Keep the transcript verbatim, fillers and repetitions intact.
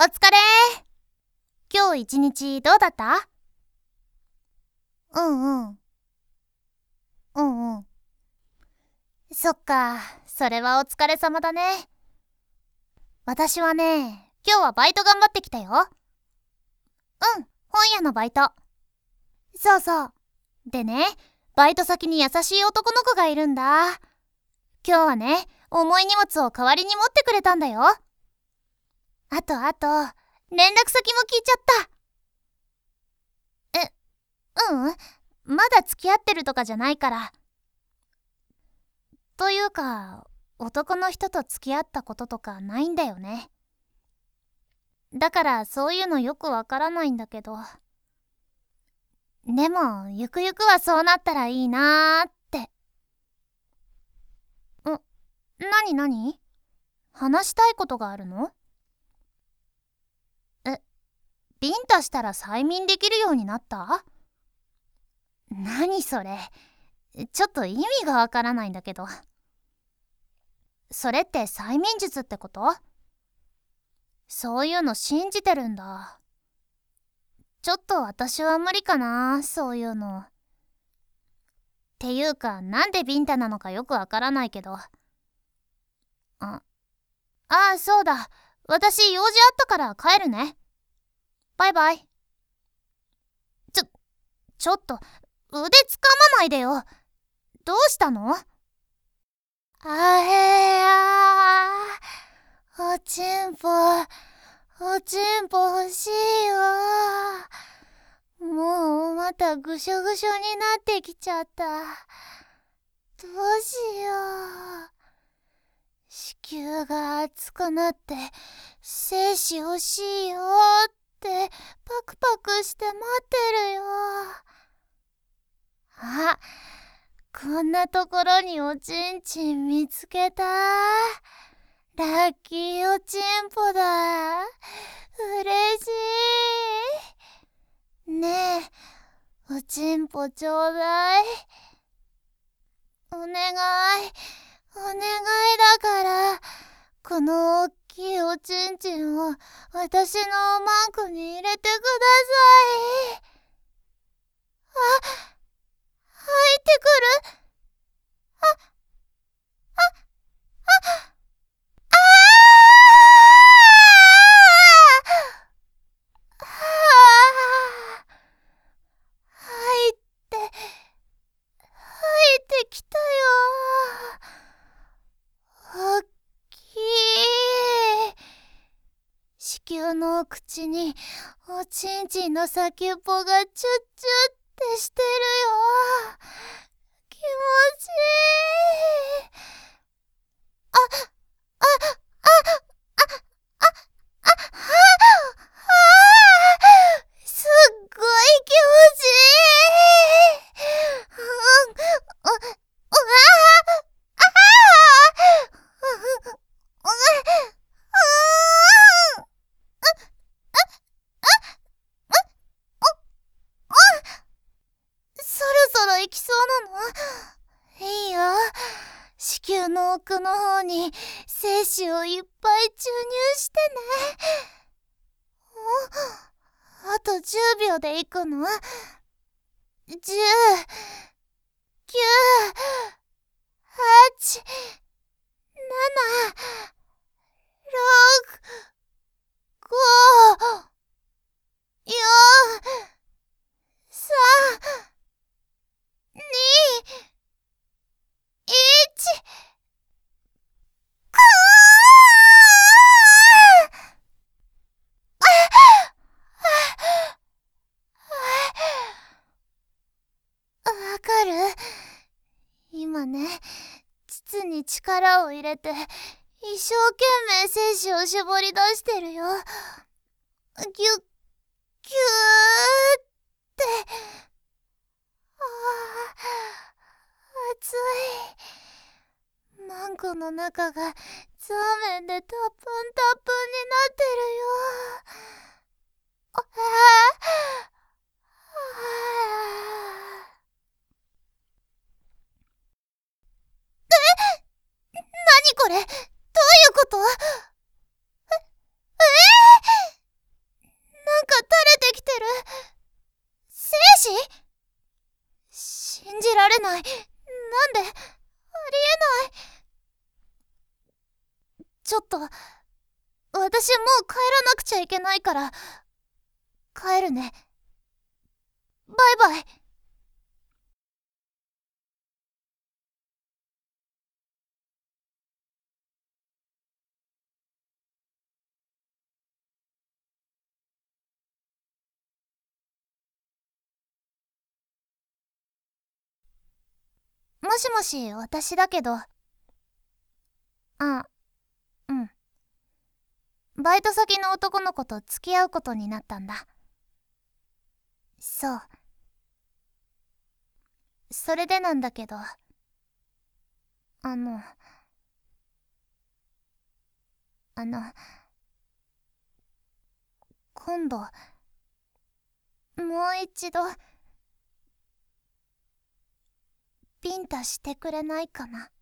お疲れ。今日一日どうだった？うんうんうんうん。そっか、それはお疲れ様だね。私はね、今日はバイト頑張ってきたよ。うん、本屋のバイト。そうそう。でね、バイト先に優しい男の子がいるんだ。今日はね、重い荷物を代わりに持ってくれたんだよ。あとあと、連絡先も聞いちゃった。え、うん、まだ付き合ってるとかじゃないから。というか、男の人と付き合ったこととかないんだよね。だからそういうのよくわからないんだけど。でも、ゆくゆくはそうなったらいいなーって。ん、なになに？話したいことがあるの？え、ビンタしたら催眠できるようになった？なにそれ。ちょっと意味がわからないんだけど。それって催眠術ってこと？そういうの信じてるんだ。ちょっと私は無理かな、そういうの。っていうか、なんでビンタなのかよくわからないけど。あ、ああ、そうだ。私用事あったから帰るね。バイバイ。ちょ、ちょっと、腕つかまないでよ。どうしたの？あへやー。おちんぽ、おちんぽ欲しいよ。もうまたぐしょぐしょになってきちゃった。どうしよう。子宮が熱くなって精子欲しいよってパクパクして待ってるよ。あ、こんなところにおちんちん見つけた。ラッキーおちんぽだ。嬉しい。ねえ、おちんぽちょうだい。お願い、お願いだから、この大きいおちんちんを私のマンコに入れてください。あ、入ってくる。あ、あ、あ、ああ、あ、入って、入ってきたよ。おっきい。子宮の口におちんちんの先っぽがチュッチュってしてるよ。気持ちいい。あ、あ、あ、あ、あ、あ、あ、あ、すっごい気持ちいい。うん、う、う、あ、あ、そろそろ行きそうなの？いいよ。子宮の奥の方に精子をいっぱい注入してね。お、あとじゅうびょうで行くの？じゅう、きゅう、はち、なな、ろく、ご、よん、さん、に、いち、くー。わかる？今ね、膣に力を入れて一生懸命精子を絞り出してるよ。ぎゅっぎゅーって。ああ、熱い。マンコの中がザーメンでタップンタップンになってるよ。ああ、ああ。何これ？どういうこと？え、えーれない。なんで？ありえない。ちょっと、私もう帰らなくちゃいけないから、帰るね。バイバイ。もしもし、私だけど。あ、うん。バイト先の男の子と付き合うことになったんだ。そう。それでなんだけど、あの、あの、今度、もう一度、ビンタしてくれないかな。